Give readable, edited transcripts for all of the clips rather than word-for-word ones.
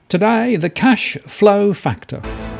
Today, the cash flow factor.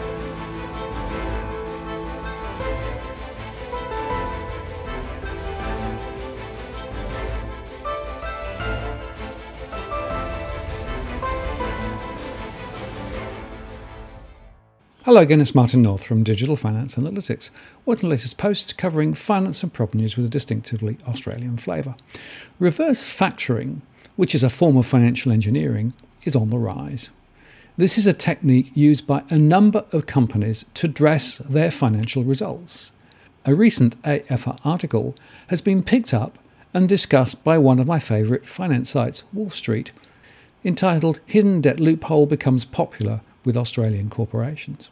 Hello again, it's Martin North from Digital Finance Analytics. What are the latest posts covering finance and prop news with a distinctively Australian flavour? Reverse factoring, which is a form of financial engineering, is on the rise. This is a technique used by a number of companies to dress their financial results. A recent AFR article has been picked up and discussed by one of my favourite finance sites, Wall Street, entitled Hidden Debt Loophole Becomes Popular with Australian Corporations.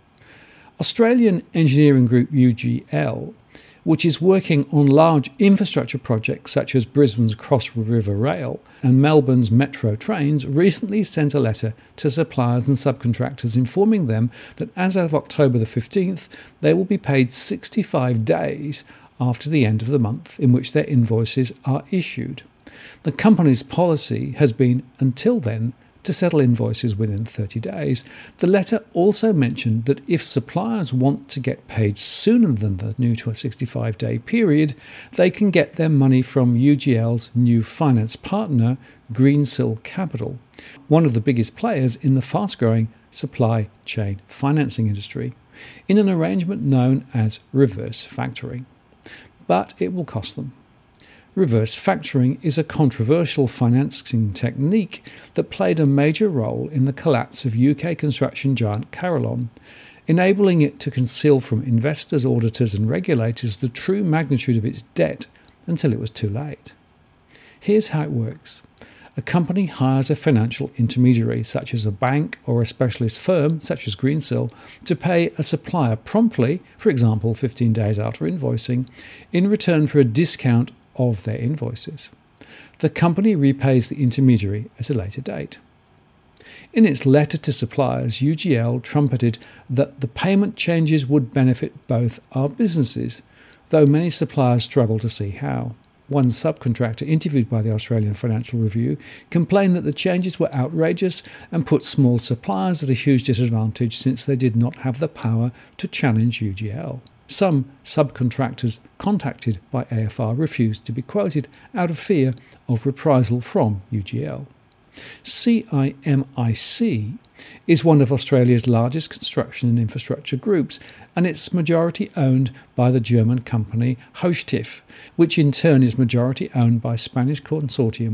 Australian engineering group UGL, which is working on large infrastructure projects such as Brisbane's Cross River Rail and Melbourne's Metro trains, recently sent a letter to suppliers and subcontractors informing them that as of October the 15th, they will be paid 65 days after the end of the month in which their invoices are issued. The company's policy has been, until then, to settle invoices within 30 days. The letter also mentioned that if suppliers want to get paid sooner than the new 65-day period, they can get their money from UGL's new finance partner, Greensill Capital, one of the biggest players in the fast-growing supply chain financing industry, in an arrangement known as reverse factoring. But it will cost them. Reverse factoring is a controversial financing technique that played a major role in the collapse of UK construction giant Carillon, enabling it to conceal from investors, auditors and regulators the true magnitude of its debt until it was too late. Here's how it works. A company hires a financial intermediary, such as a bank or a specialist firm, such as Greensill, to pay a supplier promptly, for example 15 days after invoicing, in return for a discount of their invoices. The company repays the intermediary at a later date. In its letter to suppliers, UGL trumpeted that the payment changes would benefit both our businesses, though many suppliers struggle to see how. One subcontractor interviewed by the Australian Financial Review complained that the changes were outrageous and put small suppliers at a huge disadvantage since they did not have the power to challenge UGL. Some subcontractors contacted by AFR refused to be quoted out of fear of reprisal from UGL. CIMIC is one of Australia's largest construction and infrastructure groups, and it's majority owned by the German company Hochtief, which in turn is majority owned by Spanish consortium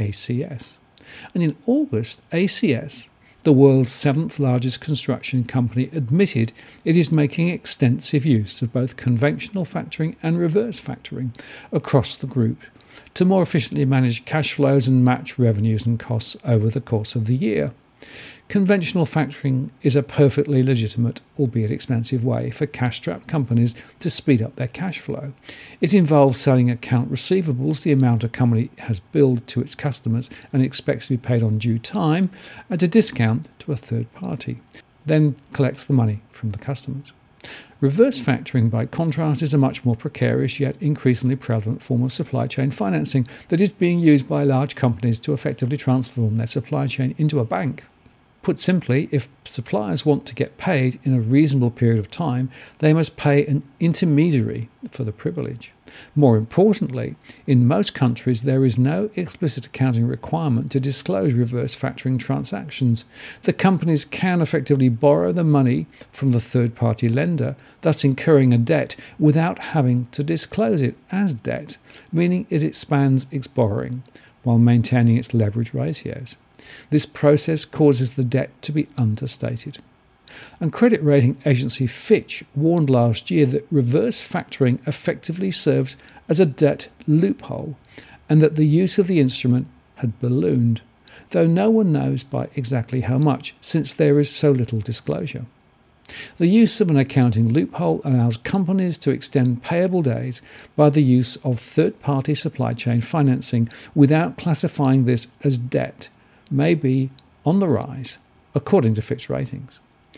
ACS. And in August, ACS, the world's seventh largest construction company, admitted it is making extensive use of both conventional factoring and reverse factoring across the group to more efficiently manage cash flows and match revenues and costs over the course of the year. Conventional factoring is a perfectly legitimate, albeit expensive, way for cash-strapped companies to speed up their cash flow. It involves selling account receivables, the amount a company has billed to its customers and expects to be paid on due time, at a discount to a third party, then collects the money from the customers. Reverse factoring, by contrast, is a much more precarious yet increasingly prevalent form of supply chain financing that is being used by large companies to effectively transform their supply chain into a bank. Put simply, if suppliers want to get paid in a reasonable period of time, they must pay an intermediary for the privilege. More importantly, in most countries there is no explicit accounting requirement to disclose reverse factoring transactions. The companies can effectively borrow the money from the third-party lender, thus incurring a debt without having to disclose it as debt, meaning it expands its borrowing while maintaining its leverage ratios. This process causes the debt to be understated. And credit rating agency Fitch warned last year that reverse factoring effectively served as a debt loophole and that the use of the instrument had ballooned, though no one knows by exactly how much, since there is so little disclosure. The use of an accounting loophole allows companies to extend payable days by the use of third-party supply chain financing without classifying this as debt, may be on the rise, according to Fitch Ratings.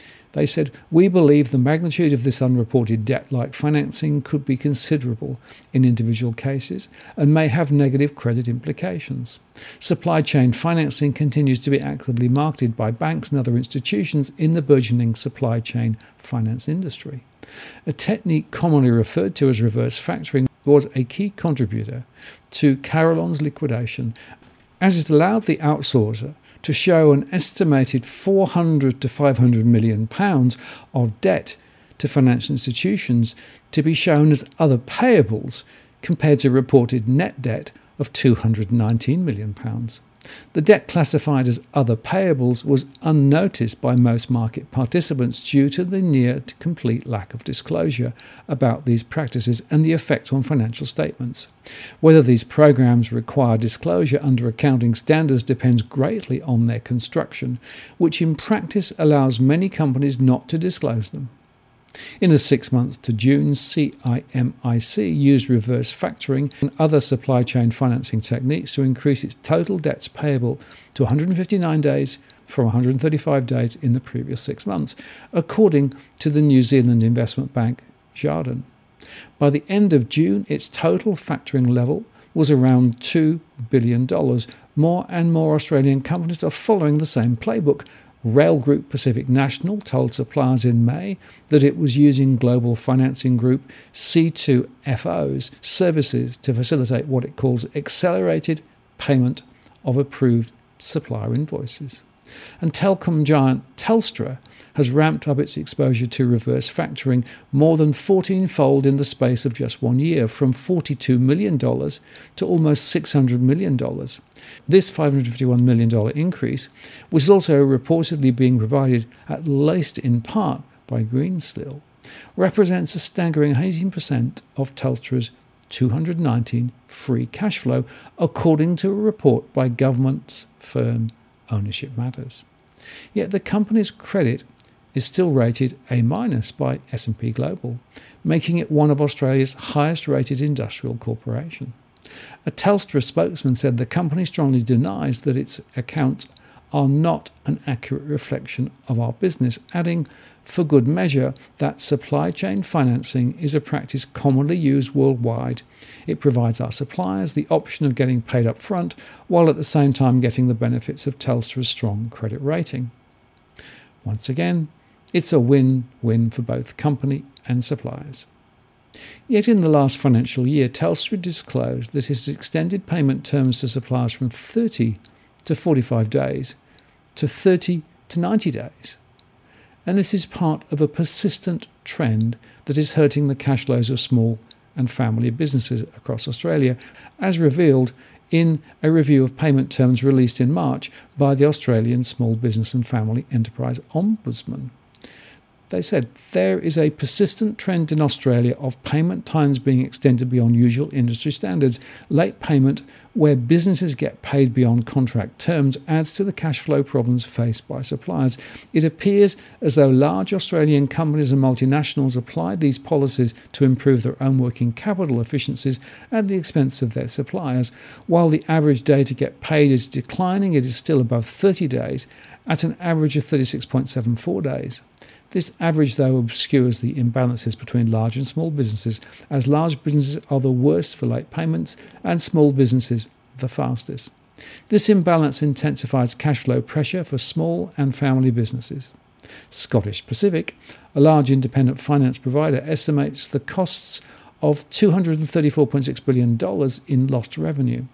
They said, "We believe the magnitude of this unreported debt-like financing could be considerable in individual cases and may have negative credit implications. Supply chain financing continues to be actively marketed by banks and other institutions in the burgeoning supply chain finance industry. A technique commonly referred to as reverse factoring was a key contributor to Carillon's liquidation, as it allowed the outsourcer to show an estimated 400 to 500 million pounds of debt to financial institutions to be shown as other payables compared to reported net debt of 219 million pounds. The debt classified as other payables was unnoticed by most market participants due to the near to complete lack of disclosure about these practices and the effect on financial statements. Whether these programs require disclosure under accounting standards depends greatly on their construction, which in practice allows many companies not to disclose them. In the 6 months to June, CIMIC used reverse factoring and other supply chain financing techniques to increase its total debts payable to 159 days from 135 days in the previous 6 months, according to the New Zealand investment bank Jarden. By the end of June, its total factoring level was around $2 billion. More and more Australian companies are following the same playbook. Rail Group Pacific National told suppliers in May that it was using global financing group C2FO's services to facilitate what it calls accelerated payment of approved supplier invoices. And telecom giant Telstra has ramped up its exposure to reverse factoring more than 14-fold in the space of just 1 year, from $42 million to almost $600 million. This $551 million increase was also reportedly being provided, at least in part, by Greensteel, represents a staggering 18% of Telstra's 2019 free cash flow, according to a report by government's firm Ownership Matters. Yet the company's credit is still rated A- by S&P Global, making it one of Australia's highest-rated industrial corporations. A Telstra spokesman said the company strongly denies that its accounts are not an accurate reflection of our business, adding, for good measure, that supply chain financing is a practice commonly used worldwide. It provides our suppliers the option of getting paid up front, while at the same time getting the benefits of Telstra's strong credit rating. Once again, it's a win-win for both company and suppliers. Yet in the last financial year, Telstra disclosed that it has extended payment terms to suppliers from 30 to 45 days to 30 to 90 days. And this is part of a persistent trend that is hurting the cash flows of small and family businesses across Australia, as revealed in a review of payment terms released in March by the Australian Small Business and Family Enterprise Ombudsman. They said there is a persistent trend in Australia of payment times being extended beyond usual industry standards. Late payment, where businesses get paid beyond contract terms, adds to the cash flow problems faced by suppliers. It appears as though large Australian companies and multinationals apply these policies to improve their own working capital efficiencies at the expense of their suppliers. While the average day to get paid is declining, it is still above 30 days at an average of 36.74 days. This average, though, obscures the imbalances between large and small businesses, as large businesses are the worst for late payments and small businesses the fastest. This imbalance intensifies cash flow pressure for small and family businesses. Scottish Pacific, a large independent finance provider, estimates the costs of $234.6 billion in lost revenue.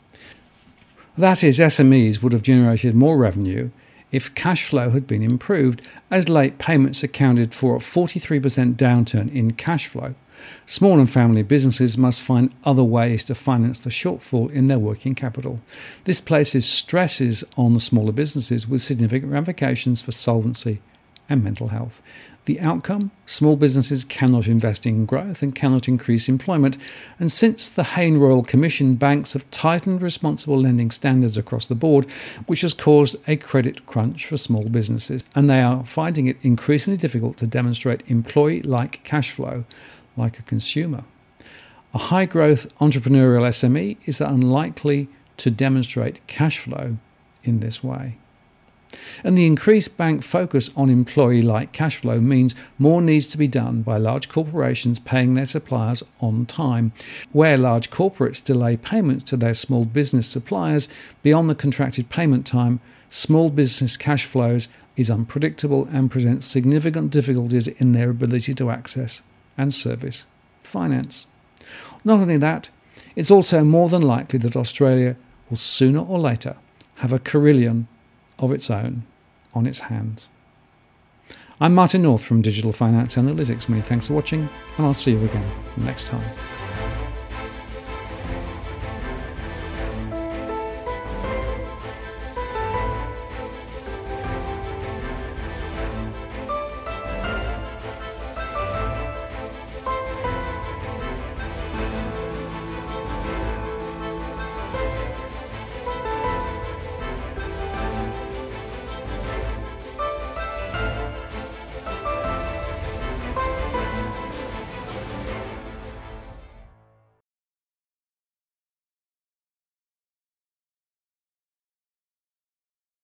That is, SMEs would have generated more revenue if cash flow had been improved, as late payments accounted for a 43% downturn in cash flow. Small and family businesses must find other ways to finance the shortfall in their working capital. This places stresses on the smaller businesses with significant ramifications for solvency and mental health. The outcome? Small businesses cannot invest in growth and cannot increase employment. And since the Hayne Royal Commission, banks have tightened responsible lending standards across the board, which has caused a credit crunch for small businesses. And they are finding it increasingly difficult to demonstrate employee-like cash flow like a consumer. A high-growth entrepreneurial SME is unlikely to demonstrate cash flow in this way. And the increased bank focus on employee-like cash flow means more needs to be done by large corporations paying their suppliers on time. Where large corporates delay payments to their small business suppliers beyond the contracted payment time, small business cash flows is unpredictable and presents significant difficulties in their ability to access and service finance. Not only that, it's also more than likely that Australia will sooner or later have a carillon of its own on its hands. I'm Martin North from Digital Finance Analytics. Many thanks for watching, and I'll see you again next time.